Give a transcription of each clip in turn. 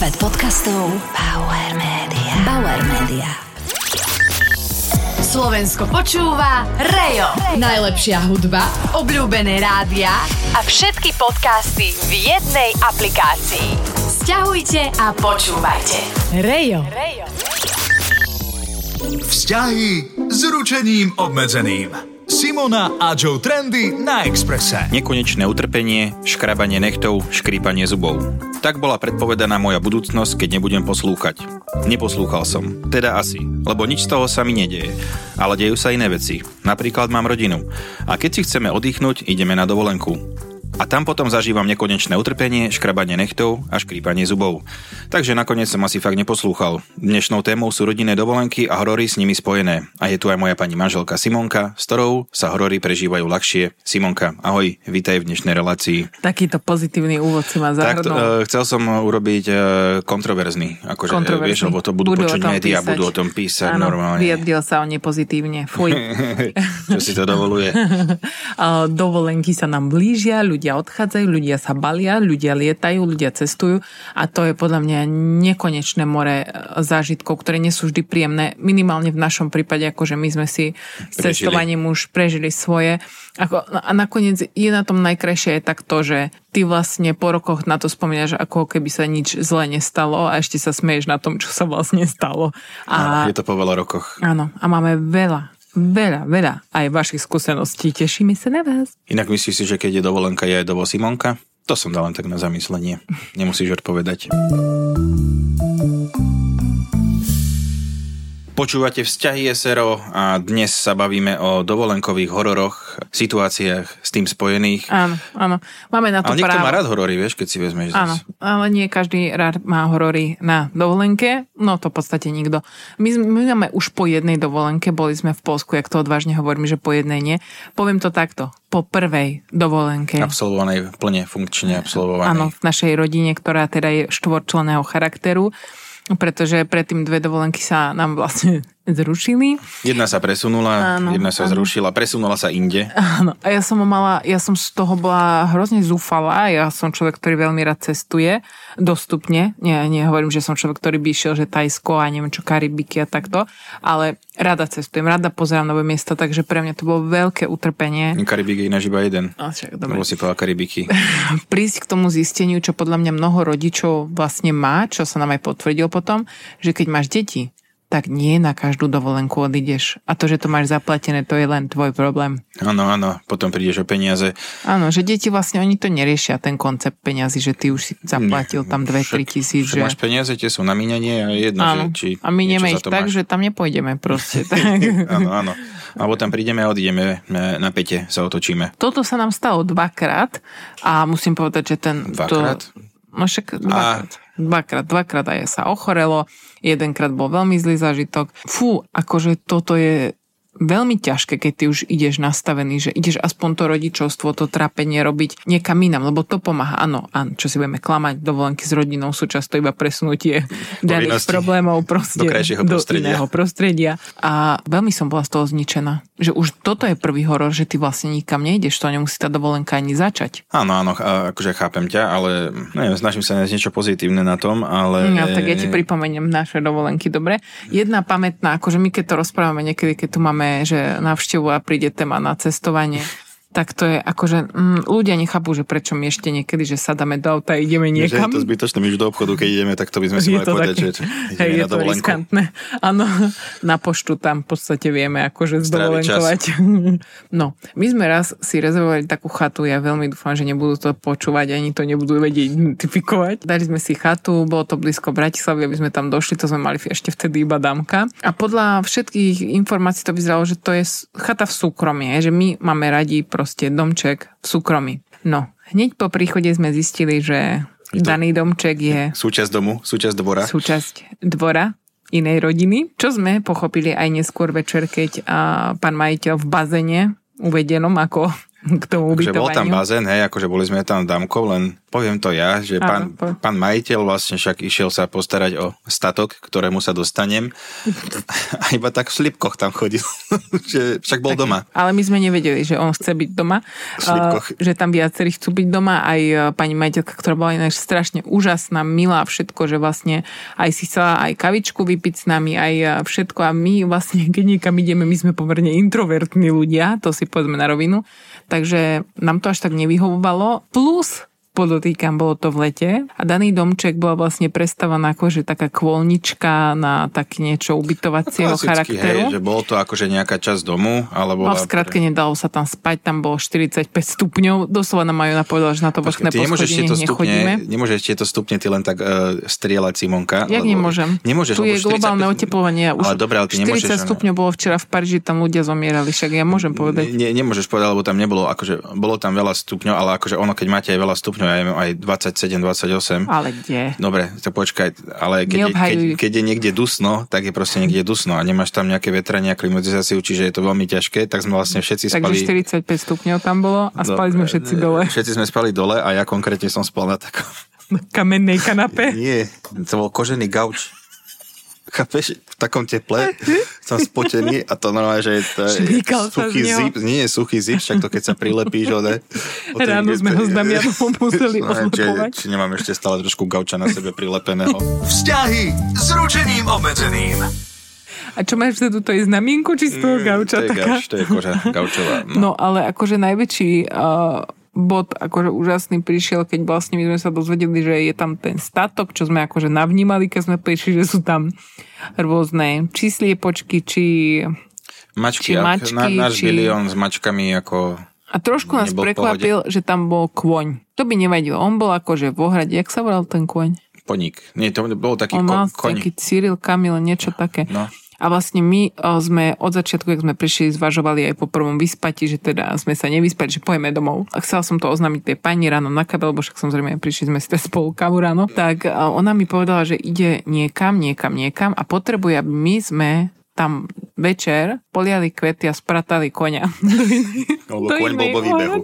Svet podcastov Bauer Media. Slovensko počúva Rejo. Najlepšia hudba, obľúbené rádia a všetky podcasty v jednej aplikácii. Sťahujte a počúvajte. Rejo. Vzťahy s ručením obmedzeným. Simona a Joe Trendy na Expresse. Nekonečné utrpenie, škrabanie nechtov, škrípanie zubov. Tak bola predpovedaná moja budúcnosť, keď nebudem poslúchať. Neposlúchal som. Teda asi, lebo nič z toho sa mi nedieje. Ale dejú sa iné veci. Napríklad mám rodinu. A keď si chceme oddychnúť, ideme na dovolenku. A tam potom zažívam nekonečné utrpenie, škrabanie nechtov a škrípanie zubov. Takže nakoniec som asi fakt neposlúchal. Dnešnou témou sú rodinné dovolenky a horory s nimi spojené. A je tu aj moja pani manželka Simonka, s ktorou sa horory prežívajú ľahšie. Simonka, ahoj, vítaj v dnešnej relácii. Takýto pozitívny úvod si ma zahrnul. Chcel som urobiť kontroverzný, akože vieš, lebo to budú počuť médiá, budú o tom písať. Áno, normálne. Vyjadril sa o nepozitívne. Fuj. Čo si to dovoluje? Dovolenky sa nám blížia, ľudia odchádzajú, ľudia sa balia, ľudia lietajú, ľudia cestujú a to je podľa mňa nekonečné more zážitkov, ktoré nie sú vždy príjemné. Minimálne v našom prípade, akože my sme si s cestovaním už prežili svoje. A nakoniec je na tom najkrajšie je tak to, že ty vlastne po rokoch na to spomínaš, ako keby sa nič zle nestalo a ešte sa smeješ na tom, čo sa vlastne stalo. A je to po veľa rokoch. Áno, a máme veľa aj vašich skúseností. Tešíme sa na vás. Inak myslíš si, že keď je dovolenka, je aj dovo Simonka? To som dal len tak na zamyslenie. Nemusíš odpovedať. Počúvate Vzťahy SRO a dnes sa bavíme o dovolenkových hororoch, situáciách s tým spojených. Áno. Máme na to právo. Ale niekto má rád horory, vieš, keď si vezmeš. Áno, ale nie každý rád má horory na dovolenke. No to v podstate nikto. My máme už po jednej dovolenke, boli sme v Poľsku, jak to odvážne hovorím, že po jednej nie. Poviem to takto, po prvej dovolenke. Absolvovanej, plne funkčne absolvovanej. Áno, v našej rodine, ktorá teda je štvorčlenného charakteru. Pretože predtým 2 dovolenky sa nám vlastne zrušili. Jedna sa presunula, jedna sa zrušila, presunula sa inde. Áno, a ja som z toho bola hrozne zúfalá, ja som človek, ktorý veľmi rád cestuje, dostupne, nehovorím, že som človek, ktorý by išiel, že Tajsko a neviem čo, Karibiky a takto, ale rada cestujem, rada pozerám nové miesta, takže pre mňa to bolo veľké utrpenie. Karibik je ináč iba jeden. Lebo si povedal Karibiky. Prísť k tomu zisteniu, čo podľa mňa mnoho rodičov vlastne má, čo sa nám aj potvrdil potom, že keď máš deti, tak nie na každú dovolenku odídeš. A to, že to máš zaplatené, to je len tvoj problém. Áno, potom prídeš o peniaze. Áno, že deti vlastne, oni to neriešia, ten koncept peňazí, že ty už si zaplatil tam 2-3 tisíc. Že máš peniaze, tie sú na míňanie a jedno, áno, že či a my niečo nieme za ich to tak, máš. že tam nepôjdeme proste. Áno. Alebo tam prídeme a odídeme na päte, sa otočíme. Toto sa nám stalo 2-krát a musím povedať, že ten... Dvakrát? No však dvakrát aj sa ochorelo, jedenkrát bol veľmi zlý zážitok. Akože toto je veľmi ťažké, keď ty už ideš nastavený, že ideš aspoň to rodičovstvo, to trápenie robiť niekam inam, lebo to pomáha. Áno, čo si budeme klamať, dovolenky s rodinou sú často iba presunutie daných problémov proste do iného prostredia. A veľmi som bola z toho zničená. Že už toto je prvý horor, že ty vlastne nikam nejdeš, to nemusí tá dovolenka ani začať. Áno, akože chápem ťa, ale neviem, snažím sa nájsť niečo pozitívne na tom, ale... Ja, tak ja ti pripomeniem naše dovolenky, dobre? Jedna pamätná, akože my keď to rozprávame niekedy, keď tu máme že návštevu a príde téma na cestovanie, tak to je akože ľudia nechápu, že prečo my ešte niekedy, že sadáme do auta a ideme niekam. Že je to zbytočné, my už do obchodu, keď ideme, tak to by sme si mali povedať, že ideme na dovolenku. Riskantné. Áno, na poštu tam v podstate vieme akože zdovolenkovať. No, my sme raz si rezervovali takú chatu, ja veľmi dúfam, že nebudú to počúvať, ani to nebudú vedieť identifikovať. Dali sme si chatu, bolo to blízko Bratislavy, aby sme tam došli, to sme mali ešte vtedy iba dámka. A podľa všetkých informácií to vyzeralo, že to je chata v súkromí, že my máme radi proste domček v súkromí. No, hneď po príchode sme zistili, že daný domček je... Súčasť domu, súčasť dvora. Súčasť dvora inej rodiny, čo sme pochopili aj neskôr večer, keď pán majiteľ v bazéne uvedenom ako k tomu ubytovaniu. Bol tam bazén, hej, akože boli sme tam dámkou, len poviem to ja, že pán majiteľ vlastne však išiel sa postarať o statok, ktorému sa dostanem a iba tak v slipkoch tam chodil, že však bol doma. Ale my sme nevedeli, že on chce byť doma, že tam viacerí chcú byť doma, aj pani majiteľka, ktorá bola ináč strašne úžasná, milá, všetko, že vlastne aj si chcela aj kavičku vypiť s nami, aj všetko a my vlastne, keď niekam ideme, my sme pomerne introvertní ľudia, to si povedzme na rovinu, takže nám to až tak nevyhovovalo, plus podotýkam, bolo to v lete a daný domček bola vlastne prestavaná akože taká kôlnička na tak niečo ubytovacieho charakteru. Hej, že bolo to akože nejaká časť domu, alebo... No v skratke nedalo sa tam spať, tam bolo 45 stupňov, doslova nám Majona povedala, že na to vrchné poschodie nechodíme. Nemôžeš tieto stupne ty len tak strieľať, Simonka. Jak nemôžem? Nemôžeš, tu je globálne oteplovanie. Už ale dobre, ale ty 40 stupňov bolo včera v Paríži, tam ľudia zomierali, však ja môžem povedať. Nemôžeš povedať, lebo tam nebolo, akože bolo tam veľa stupňov, ale akože ono, keď máte aj veľa stupňov, ja viem, aj 27, 28. Ale kde? Dobre, tak počkaj, ale keď je niekde dusno, tak je proste niekde dusno a nemáš tam nejaké vetranie a klimatizáciu, čiže je to veľmi ťažké, tak sme vlastne všetci spali... Takže 45 stupňov tam bolo a spali sme všetci dole. Všetci sme spali dole a ja konkrétne som spal na takom... kamennej kanape? Nie, to bol kožený gauč. Chápeš? V takom teple som spotený a to normálne, že to je suchý zip, nie je suchý zip, však to keď sa prilepíš, ráno sme ho s Damianom museli odlepovať. Či nemám ešte stále trošku gauča na sebe prilepeného. Vzťahy s ručením obmedzeným. A čo máš vtedy, to je znamienko, či z toho gauča? To je koža gaučová. No ale akože najväčší... bod akože úžasný prišiel, keď vlastne my sme sa dozvedeli, že je tam ten statok, čo sme akože navnímali, keď sme prišli, že sú tam rôzne či sliepočky, či mačky. Náš bilión s mačkami ako... A trošku nás prekvapil, že tam bol kôň. To by nevadilo. On bol akože v ohrade. Jak sa volal ten kôň? Poník. Nie, to bol taký on mal koň. Taký Cyril, Kamil, niečo také. No. A vlastne my sme od začiatku, keď sme prišli, zvažovali aj po prvom vyspati, že teda sme sa nevyspali, že pojeme domov. A chcela som to oznámiť tej pani ráno na kabel, lebo však samozrejme prišli sme si spolu kavu ráno. Tak ona mi povedala, že ide niekam a potrebuje, aby my sme tam večer poliali kvety a spratali koňa. Lebo koň bol vo výbehu.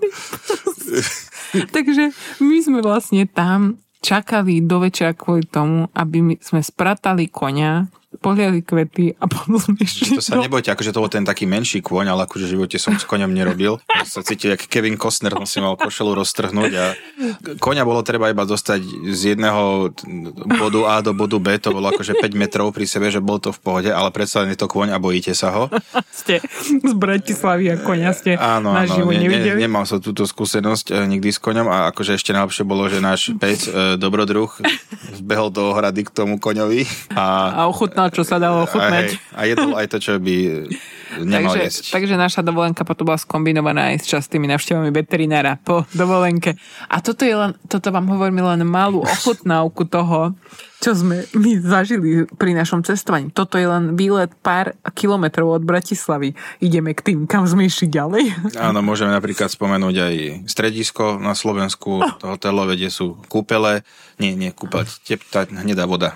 Takže my sme vlastne tam čakali do večera kvôli tomu, aby my sme spratali koňa, poliali kvety a potom sme išli. To sa nebojte, akože to bol ten taký menší kôň, ale akože v živote som s koňom nerobil. Sa cítil, jak Kevin Costner, som si mal košelu roztrhnúť a koňa bolo treba iba dostať z jedného bodu A do bodu B, to bolo akože 5 metrov pri sebe, že bolo to v pohode, ale predsa je to kôň a bojíte sa ho. Ste z Bratislavy a koňa ste naživo nevideli? Nemal som túto skúsenosť nikdy s koňom a akože ešte najlepšie bolo, že náš pec, dobrodruh, vbehol do ohrady k tomu koňovi a ochutnal, čo sa dalo ochutnať. A jedol aj to, čo by nemal jesť. Takže naša dovolenka potom bola skombinovaná aj s častými návštevami veterinára po dovolenke. A toto vám hovorím len malú ochutnávku toho, čo sme my zažili pri našom cestovaní. Toto je len výlet pár kilometrov od Bratislavy. Ideme k tým, kam sme išli ďalej. Áno, môžeme napríklad spomenúť aj stredisko na Slovensku, hotelové, kde sú kúpele. Nie, kúpele, tá hnedá voda.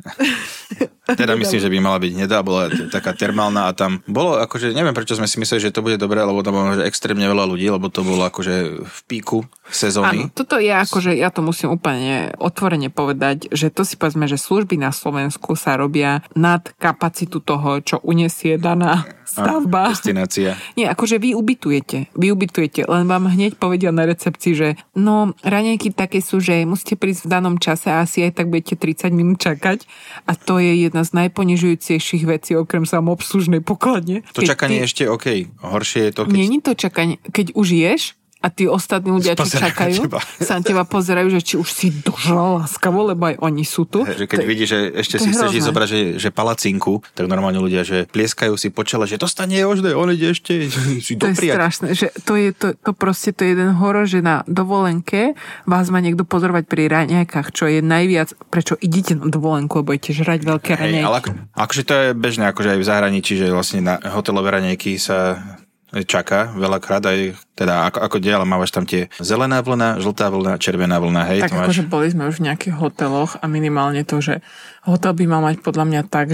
Teda myslím, že by mala byť hnedá, bola taká termálna a tam bolo akože, neviem prečo sme si mysleli, že to bude dobré, lebo tam bolo extrémne veľa ľudí, lebo to bolo akože v píku sezóny. Áno, toto je akože, ja to musím úplne otvorene povedať, že to si povedzme, že služby na Slovensku sa robia nad kapacitu toho, čo uniesie daná stavba. Destinácia. Nie, akože vy ubytujete, len vám hneď povedia na recepcii, že no, raňajky také sú, že musíte prísť v danom čase a asi aj tak budete 30 minút čakať a to je jedna z najponižujúcejších vecí okrem samoobslužnej pokladne. To čakanie je ešte OK. Horšie je to, keď... Nie to čakanie. Keď už ješ a tí ostatní ľudia, čo čakajú, sa na teba pozerajú, že či už si dožal láskavo, lebo aj oni sú tu. Že keď vidíš, že ešte si chceš zobrať, že palacinku, tak normálne ľudia, že plieskajú si po čele, že to stane ožde, on ide ešte si dopriať. To je strašné, že to proste to je jeden horor, že na dovolenke vás má niekto pozorovať pri raňajkách, čo je najviac, prečo idete na dovolenku, lebo idete žrať veľké raňajky. Ale akože to je bežné, akože aj v zahraničí, že vlastne na hotelové raňajky sa čaká veľakrát aj, teda ako diela, mávaš tam tie zelená vlna, žltá vlna, červená vlna, hej. Tak akože boli sme už v nejakých hoteloch a minimálne to, že hotel by mal mať podľa mňa tak, že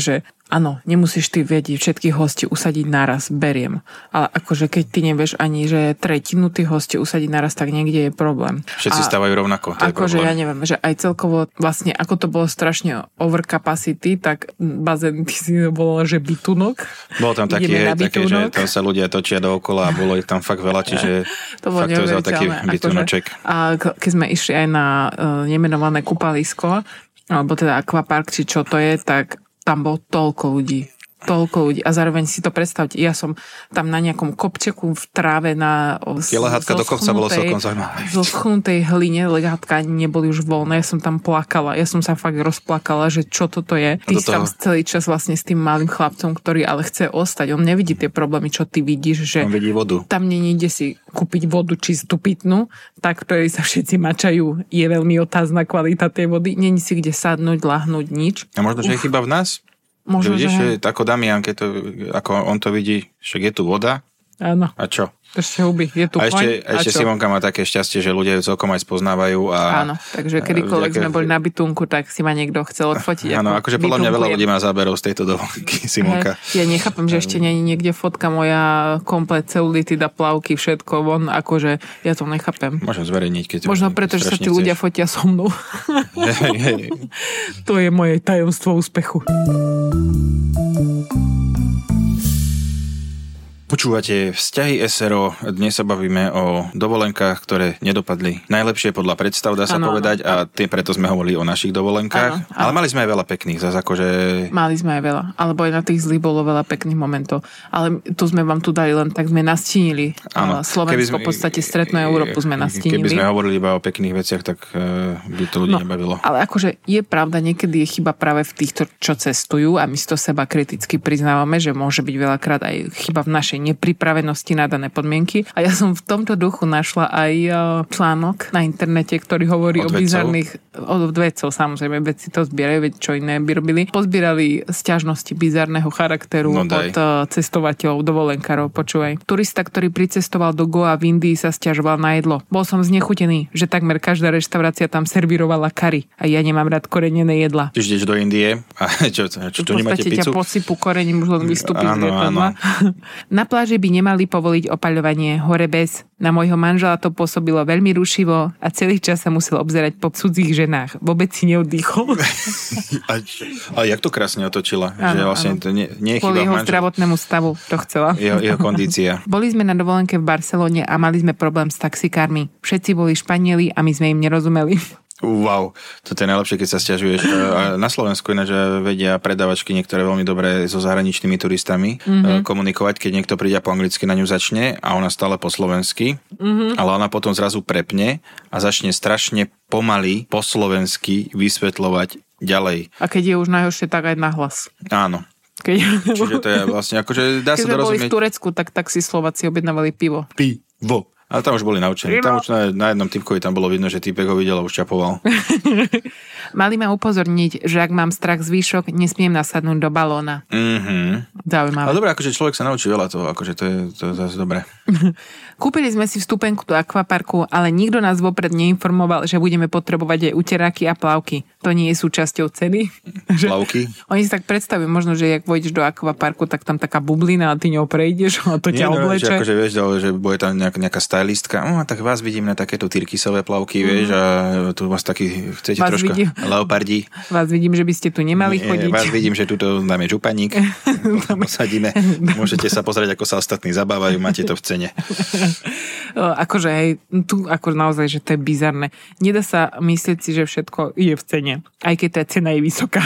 áno, nemusíš ty vedieť všetkých hostí usadiť naraz, beriem. Ale akože keď ty nevieš ani, že tretinu tých hostí usadiť naraz, tak niekde je problém. Všetci stávajú rovnako, to je akože problém. ja neviem, že aj celkovo vlastne, ako to bolo strašne over capacity, tak bazén, ty si to bolo, že bytunok. Bolo tam také, že tam sa ľudia točia dookola a bolo ich tam fakt veľa, čiže to bolo fakt to vzal taký bytunoček. A keď sme išli aj na nemenované kúpalisko, alebo teda akvapark, či čo to je, tak tam bolo toľko ľudí. A zároveň si to predstavte, ja som tam na nejakom kopčeku v tráve lehátka do kopca bolo celkom zaujímavé. Zo schnutej hline, lehátka neboli už voľné, ja som tam plakala, ja som sa fakt rozplakala, že čo toto je. Ty si tam celý čas vlastne s tým malým chlapcom, ktorý ale chce ostať, on nevidí tie problémy, čo ty vidíš, že on vidí vodu. Tam nejde si kúpiť vodu čistú pitnú, tak ktorej sa všetci mačajú, je veľmi otázna kvalita tej vody, není si kde sadnúť, lahnúť, nič. A možno, že je chyba v nás? Možno, že vidíš, ako Damian, ako on to vidí, však je tu voda. Áno. A čo? Ešte huby, je tu a ešte Simonka má také šťastie, že ľudia ju celkom aj spoznávajú. Áno, takže kedykoľvek sme boli na bytunku, tak si ma niekto chcel odfotiť. Áno, akože podľa mňa veľa ľudí má záberov z tejto dovolenky, Simonka. Ja nechápem, že ešte nie je niekde fotka moja, komplet celulitida, plavky, všetko von, akože ja to nechápem. Môžem zverejniť, keď možno preto, že sa tí ľudia fotia so mnou. To je moje tajomstvo úspechu. Počúvate Vzťahy SRO. Dnes sa bavíme o dovolenkách, ktoré nedopadli najlepšie podľa predstav, dá sa povedať, a preto sme hovorili o našich dovolenkách. Áno. Ale mali sme aj veľa pekných, zase akože... Mali sme aj veľa, alebo aj na tých zlých bolo veľa pekných momentov. Ale tu sme vám tu dali len tak, sme nastínili. Slovensko v podstate strednú Európu sme nastínili. Keby sme hovorili iba o pekných veciach, tak by to ľudí nebavilo. Ale akože je pravda, niekedy je chyba práve v týchto, čo cestujú, a my si to seba kriticky priznávame, že môže byť veľakrát aj chyba v našej nepripravenosti na dané podmienky. A ja som v tomto duchu našla aj článok na internete, ktorý hovorí o bizarných... Od vedcov, samozrejme, vedci to zbierajú, čo iné by robili. Pozbierali sťažnosti bizarného charakteru od cestovateľov, dovolenkárov. Počúvaj. Turista, ktorý pricestoval do Goa v Indii, sa sťažoval na jedlo. Bol som znechutený, že takmer každá reštaurácia tam servírovala kari. A ja nemám rád korenené jedlá. Ty ideš do Indie a čo tu nemáte pizzu? V podstate ťa posypu korením, už len vystúpiť z lietadla. Na pláži by nemali povoliť opaľovanie hore bez. Na môjho manžela to pôsobilo veľmi rušivo a celý čas sa musel obzerať po cudzích ženách. Vôbec si neoddychol. A jak to krásne otočila. Áno, že vlastne to nie je chyba kvôli jeho zdravotnému stavu to chcela. Jeho kondícia. Boli sme na dovolenke v Barcelone a mali sme problém s taxikármi. Všetci boli Španieli a my sme im nerozumeli. Wow, toto je najlepšie, keď sa sťažuješ. Na Slovensku ináč vedia predavačky niektoré veľmi dobre so zahraničnými turistami komunikovať, keď niekto príde po anglicky, na ňu začne a ona stále po slovensky, ale ona potom zrazu prepne a začne strašne pomaly po slovensky vysvetľovať ďalej. A keď je už najhoršie, tak aj nahlas. Áno. Čiže to je vlastne akože dá sa to rozumieť. Keď sme boli v Turecku, tak si Slováci objednávali pivo. Pivo. Ale tam už boli naučení. Tam už na jednom typkovi tam bolo vidno, že typek ho videl a už čapoval. Mali ma upozorniť, že ak mám strach z výšok, nesmiem nasadnúť do balóna. Zaujímavé. Ale dobré, akože človek sa naučí veľa toho, akože to je zase dobré. Kúpili sme si vstupenku do akvaparku, ale nikto nás vopred neinformoval, že budeme potrebovať aj uteráky a plavky. To nie je súčasťou ceny. Plavky? Oni si tak predstavujú, možno, že ak vojdeš do akvaparku, tak tam taká bublina a ty ňou prejdeš a to ťa obleče. Nie, akože vieš, že bude tam nejaká stylistka. Tak vás vidím na takéto tyrkysové plavky, vieš, a tu vás taký chcete vás troška leopardí. Vás vidím, že by ste tu nemali chodiť. Vás vidím, že tuto dáme županík. Posadíme. Môžete sa pozrieť, ako sa ostatní zabávajú, máte to v cene. Akože hej, tu ako naozaj, že to je bizarné. Nedá sa myslieť si, že všetko je v cene, aj keď tá cena je vysoká.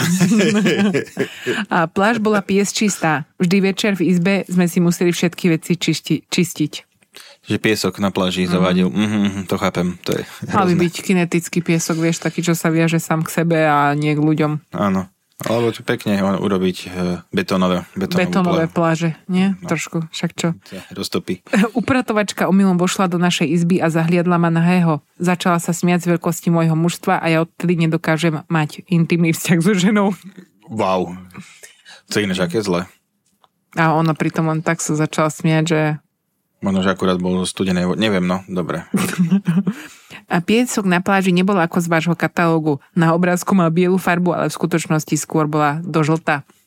A pláž bola piesčistá. Vždy večer v izbe sme si museli všetky veci čistiť. Že piesok na pláži zavadil. To chápem. To je mal by byť kinetický piesok, vieš, taký, čo sa viaže sám k sebe a nie k ľuďom. Áno. Alebo pekne urobiť betónové pláže, nie? No. Trošku, však čo? Roztopy. Upratovačka omylom vošla do našej izby a zahliadla ma nahého. Začala sa smiať z veľkosti môjho mužstva a ja odtedy nedokážem mať intimný vzťah so ženou. Wow. To je ináč aké zle. A ona pritom len tak sa začala smiať, že... Možno, že akurát bol studené. Neviem, no. Dobre. A piesok na pláži nebol ako z vášho katalógu. Na obrázku mal bielu farbu, ale v skutočnosti skôr bola do žltá.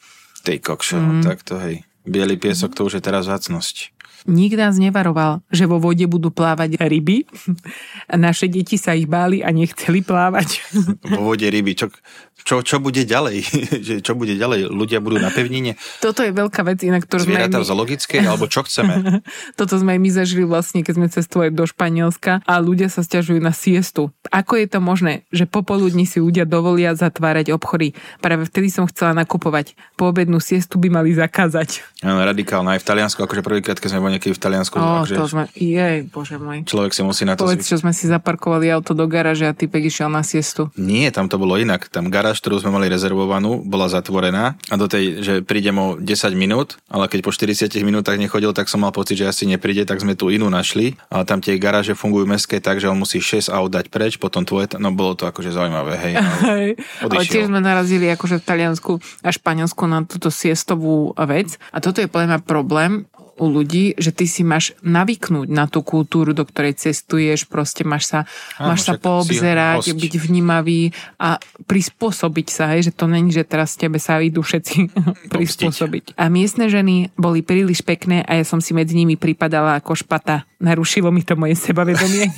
Tej kokšo, tak to hej. Bielý piesok, to už je teraz vzácnosť. Nik nás nevaroval, že vo vode budú plávať ryby. Naše deti sa ich báli a nechceli plávať. Vo vode ryby. Čo bude ďalej? Čo bude ďalej? Ľudia budú na pevnine? Toto je veľká vec, inak ktorú sme zvieratá v zoologickej, alebo čo chceme? Toto sme aj my zažili vlastne, keď sme cestovali do Španielska a ľudia sa sťažujú na siestu. Ako je to možné, že popoludní si ľudia dovolia zatvárať obchody? Práve vtedy som chcela nakupovať. Poobednú siestu by mali zakázať. Radikálne. Aj v Taliansku, akože prvýkrát, keď sme boli niekedy v Taliansku. To sme, bože môj. Človek si musí na to... Povedz, čo sme si zaparkovali auto do garáže a typek išiel na siestu. Nie, tam to bolo inak. Tam garáž, ktorú sme mali rezervovanú, bola zatvorená a do tej, že prídem o 10 minút, ale keď po 40 minútach nechodil, tak som mal pocit, že asi nepríde, tak sme tu inú našli. Ale tam tie garáže fungujú mestské tak, že on musí 6 aut dať preč, potom tvoje, no bolo to akože zaujímavé, hej. Ale tiež sme narazili akože v Taliansku a Španielsku na túto siestovú vec a toto je podľa mňa problém u ľudí, že ty si máš navyknúť na tú kultúru, do ktorej cestuješ, proste máš sa poobzerať, byť vnímavý a prispôsobiť sa, hej, že to není, že teraz tebe sa idú všetci prispôsobiť. A miestne ženy boli príliš pekné a ja som si medzi nimi pripadala ako špata. Narušilo mi to moje sebavedomie.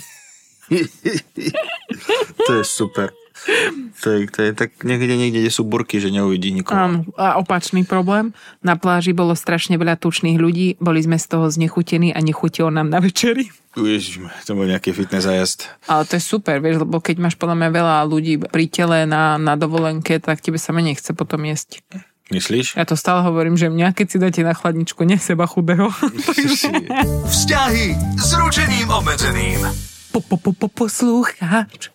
To je super. To je tak niekde, kde sú burky, že neuvidí nikoho. Áno, a opačný problém. Na pláži bolo strašne veľa tučných ľudí, boli sme z toho znechutení a nechutilo nám na večeri. Ježiš, to bol nejaký fitness zájazd. Ale to je super, vieš, lebo keď máš podľa mňa veľa ľudí pri tele na dovolenke, tak tebe sa menej chce potom jesť. Myslíš? Ja to stále hovorím, že mňa, keď si dáte na chladničku, nie seba chudého. Vzťahy s ručením obmedzeným. Poslucháč.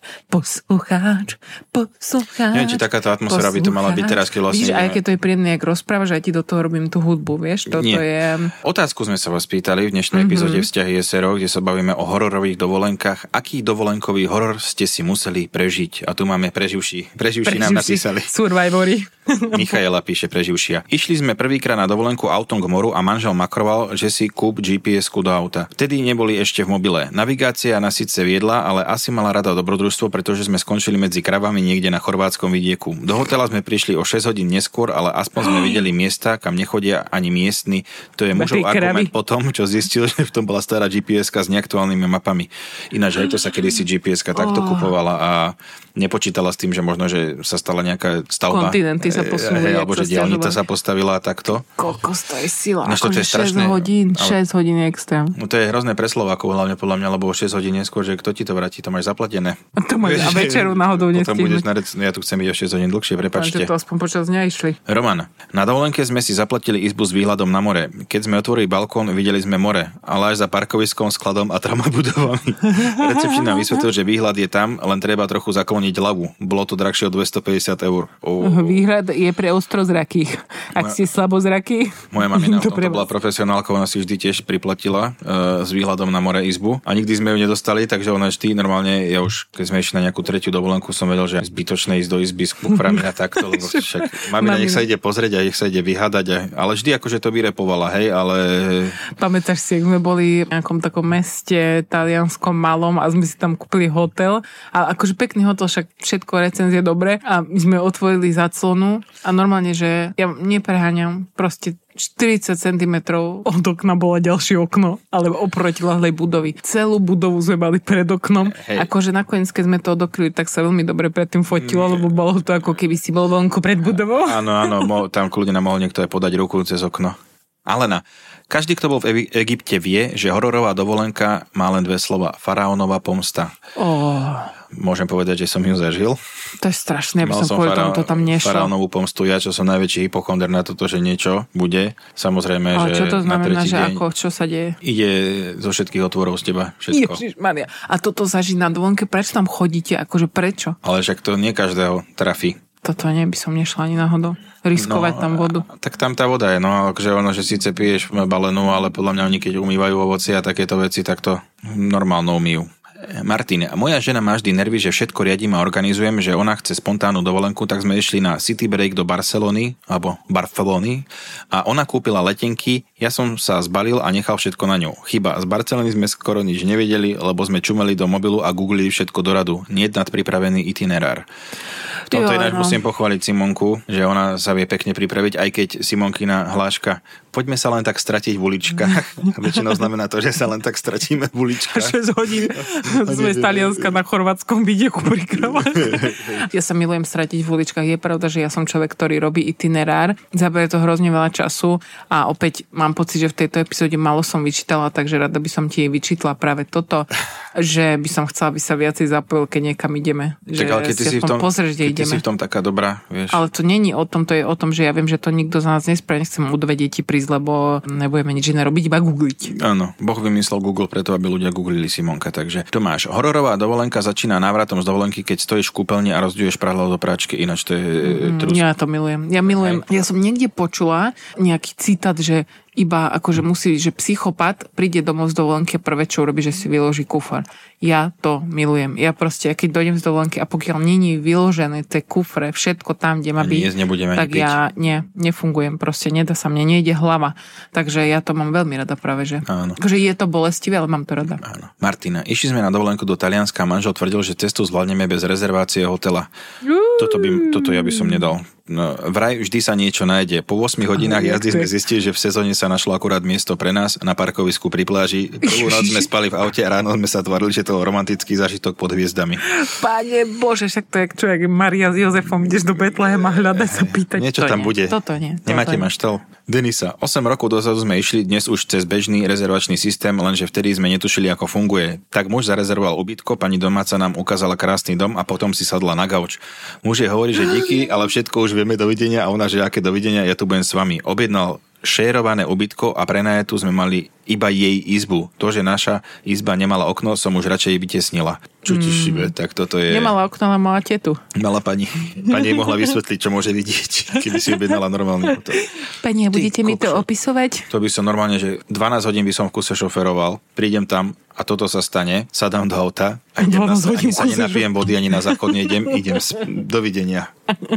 Neviem, či takáto atmosféra by to mala byť teraz, keď vlastne... Víš, aj keď to je príjemné, jak rozprávaš, a ti do toho robím tú hudbu, vieš? Toto je... Otázku sme sa vás pýtali v dnešnej epizóde Vzťahy SRO, kde sa bavíme o hororových dovolenkách. Aký dovolenkový horor ste si museli prežiť? A tu máme preživší nám napísali. Survivory. Michaela píše preživšia. Išli sme prvýkrát na dovolenku autom k moru a manžel makroval, že si kúp GPS-ku do auta. Vtedy neboli ešte v mobile. Navigácia nás síce viedla, ale asi mala rada dobrodružstvo, pretože sme skončili medzi kravami niekde na chorvátskom vidieku. Do hotela sme prišli o 6 hodín neskôr, ale aspoň sme videli miesta, kam nechodia ani miestni. To je mužov argument po tom, čo zistil, že v tom bola stará GPS-ka s neaktuálnymi mapami. Ináč aj to sa kedysi GPS-ka takto kupovala a nepočítala s tým, že možno, že sa stala nejaká stavba. Kontinenty sa posunuli. Alebo že diaľnica sa postavila a takto. Kokos, to je sila. Akože 6 hodín je extrém. No to je hrozné pre Slovákov, hlavne podľa mňa, lebo 6 hodín neskôr, že kto ti to vráti, to máš zaplatené. To máš a večeru náhodou nestihnúť. Ja tu chcem byť o 6 hodín dlhšie, prepáčte. Takže to aspoň počas dňa išli. Roman, na dovolenke sme si zaplatili izbu s výhľadom na more. Keď sme otvorili balkón, videli sme more, ale až za parkoviskom, skladom a 3 budovami. Recepčný nám vysvetlil, že výhľad je tam, len treba trochu zakloniť hlavu. Bolo to drahšie o 250 €. Výhľad je pre ostrozrakých. Ak ste slabozrakí. Moja mamina to bola profesionálka, ona si vždy tiež priplatila s výhľadom na more izbu a nikdy sme ju nedostali, takže ona vždy normálne, ja už keď sme išli na nejakú tretiu dovolenku, som vedel, že zbytočné ísť do izby s kuframi a takto, lebo však mamina nech sa ide pozrieť a nech sa ide vyhádať, ale vždy akože to vyrepovala, hej, ale... Pamätáš si, ak sme boli v nejakom takom meste talianskom malom a sme si tam kúpili hotel a akože pekný hotel, však všetko recenzie dobre a my sme otvorili zaclonu a normálne, že ja nepreháňam, proste 40 cm od okna bolo ďalšie okno, ale oproti lahlej budovy. Celú budovu sme mali pred oknom. Akože nakoniec, keď sme to odokryli, tak sa veľmi dobre predtým fotilo, lebo bolo to ako keby si bol vonku pred budovou. Áno, tam kľudne nám mohol niekto aj podať ruku cez okno. Alena, každý, kto bol v Egypte, vie, že hororová dovolenka má len 2 slova. Faraónova pomsta. Môžem povedať, že som ju zažil. To je strašné, aby som kvôli tomu to tam nešiel. Faraónovú pomstu, ja, čo som najväčší hypochonder na toto, že niečo bude. Samozrejme, ale že čo to znamená, že deň ako, čo sa deje? Ide zo všetkých otvorov z teba, všetko. Ježišmaria. A toto zažiť na dovolenke, prečo tam chodíte? Akože prečo? Ale však to nie každého trafí. Toto by som nešla ani náhodou. Riskovať tam vodu. Tak tam tá voda je, no, akože ono, že síce piješ balenú, ale podľa mňa oni, keď umývajú ovocie a takéto veci, tak to normálno umýjú. Martin, moja žena má vždy nervy, že všetko riadím a organizujem, že ona chce spontánnu dovolenku, tak sme išli na City Break do Barcelony, alebo Barcelony a ona kúpila letenky, ja som sa zbalil a nechal všetko na ňu. Chyba, z Barcelony sme skoro nič nevedeli, lebo sme čumeli do mobilu a googlili všetko do radu. Nie nadpripravený itinerár. Toto ináč musím pochváliť Simonku, že ona sa vie pekne pripraviť, aj keď Simonkina hláška poďme sa len tak stratiť v uličkách. Väčšinou znamená to, že sa len tak stratíme v uličkách. 6 hodín sme z Talianska na chorvátskom vidieku prikrovali. Ja sa milujem stratiť v uličkách. Je pravda, že ja som človek, ktorý robí itinerár. Zabere to hrozne veľa času a opäť mám pocit, že v tejto epizóde málo som vyčítala, takže rada by som ti vyčítala práve toto, že by som chcela, aby sa viacej zapojil, keď niekam ideme. Tak, ale keď si v tom taká dobrá, vieš. Ale to není o tom, to je o tom, že ja viem, že to nikto z nás nespraví. Nechcem u 2 deti prísť, lebo nebudeme nič iné robiť, iba googliť. Áno, Boh vymyslel Google preto, aby ľudia googlili Simonka. Takže Tomáš, hororová dovolenka začína návratom z dovolenky, keď stojíš v kúpeľni a rozduješ prádlo do práčky. Ináč to je trus. Ja to milujem. Ja milujem. Ja som niekde počula nejaký citát, že iba akože musí, že psychopat príde domov z dovolenky a prvé, čo urobí, že si vyloží kufor. Ja to milujem. Ja proste, keď dojdem z dovolenky a pokiaľ není vyložené tie kufre, všetko tam, kde má byť, tak ja nefungujem. Proste nedá sa mne, nejde hlava. Takže ja to mám veľmi rada práve, že. Áno. Akože je to bolestivé, ale mám to rada. Áno. Martina, išli sme na dovolenku do Talianska a manžel tvrdil, že cestu zvládneme bez rezervácie hotela. Toto ja by som nedal. No, vraj vždy sa niečo nájde. Po 8 hodinách jazdy sme zistili, že v sezóne sa našlo akurát miesto pre nás na parkovisku pri pláži. Prvú noc sme spali v aute a ráno sme sa tvarili, že to romantický zážitok pod hviezdami. Pane Bože, však to je človek Maria s Jozefom, ideš do Betlehema hľadať sa pýtať. Niečo tam bude. Toto nie. Nemáte maštel? Denisa, 8 rokov dozadu sme išli, dnes už cez bežný rezervačný systém, lenže vtedy sme netušili, ako funguje. Tak muž zarezervoval ubytko, pani domáca nám ukázala krásny dom a potom si sadla na gauč. Muž je hovorí, že díky, ale všetko už vieme, dovidenia, a ona, že aké dovidenia, ja tu budem s vami. Objednal šérované ubytko a prenajetu sme mali iba jej izbu. To, že naša izba nemala okno, som už radšej vytesnila. Čo ti šibe, tak toto je... Nemala okno, ale mala tetu. Mala pani. Pani jej mohla vysvetliť, čo môže vidieť, keby si objednala normálne auto. Pani, budete mi to opisovať? To by som normálne, že 12 hodín by som v kuse šoferoval, prídem tam a toto sa stane, sadám do auta a idem ani sa nenapijem vody, ani na záchod nejdem, idem dovidenia.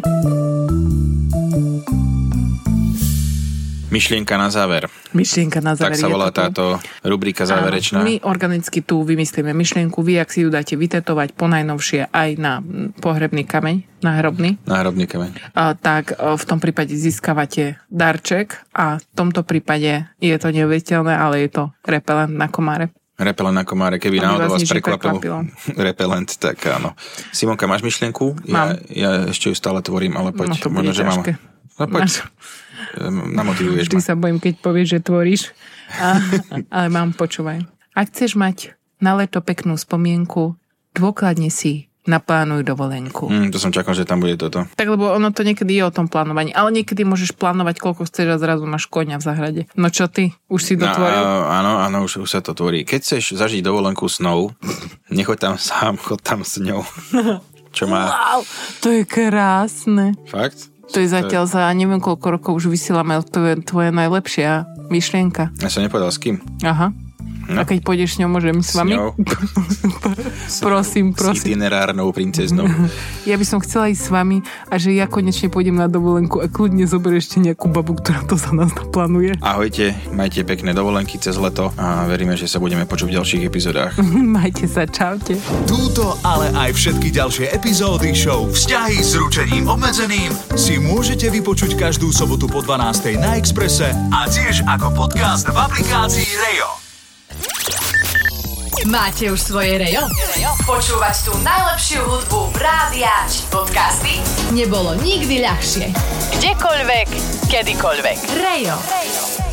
Myšlienka na záver. Tak sa volá táto rubrika záverečná. My organicky tu vymyslíme myšlienku. Vy, ak si ju dáte vytetovať ponajnovšie aj na pohrebný kameň, na hrobný kameň, tak v tom prípade získavate darček a v tomto prípade je to neuveriteľné, ale je to repelent na komáre. Repelent na komáre, keby náhodou vás prekvapil repelent, tak áno. Simonka, máš myšlienku? Ja ešte ju stále tvorím, ale poď. No to bude ťažké. Namotivuješ ma. Vždy sa bojím, keď povieš, že tvoríš. Ale mám, počúvaj. Ak chceš mať na leto peknú spomienku, dôkladne si naplánuj dovolenku. To som čakal, že tam bude toto. Tak, lebo ono to niekedy je o tom plánovaní. Ale niekedy môžeš plánovať, koľko chceš a zrazu máš koňa v záhrade. No čo ty? Už si dotvoril? Áno, už sa to tvorí. Keď chceš zažiť dovolenku snou, nechoď tam sám, choď tam s ňou. Čo má... Wow, to je krásne. Fakt? To je zatiaľ za neviem koľko rokov už vysielame, to je tvoja najlepšia myšlienka. Ja som nepovedal s kým. Aha. No. A keď pôjdeš s ňou, môžem s vami? Prosím. S itinerárnou princeznou. Ja by som chcela ísť s vami a že ja konečne pôjdem na dovolenku a kľudne zober ešte nejakú babu, ktorá to za nás naplánuje. Ahojte, majte pekné dovolenky cez leto a veríme, že sa budeme počuť v ďalších epizódach. Majte sa, čaute. Túto, ale aj všetky ďalšie epizódy show Vzťahy s ručením obmedzeným si môžete vypočuť každú sobotu po 12:00 na Expresse a tiež ako podcast v aplikácii Rejo. Máte už svoje Rejo? Počúvať tú najlepšiu hudbu rádia či podcasty nebolo nikdy ľahšie. Kdekoľvek, kedykoľvek. Rejo.